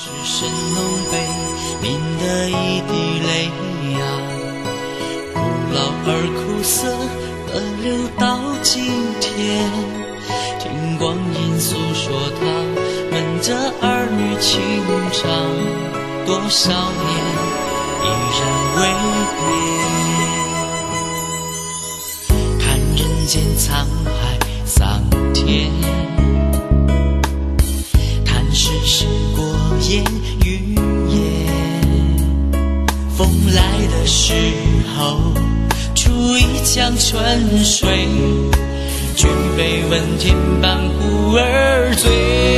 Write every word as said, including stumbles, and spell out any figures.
是神农悲悯的一滴泪呀，古老而苦涩的流到今天，听光阴诉说他们的儿女情长，多少年依然未变。看人间沧海桑田，谈世事过眼云烟，风来的时候出一江春水，举杯问天，半壶而醉。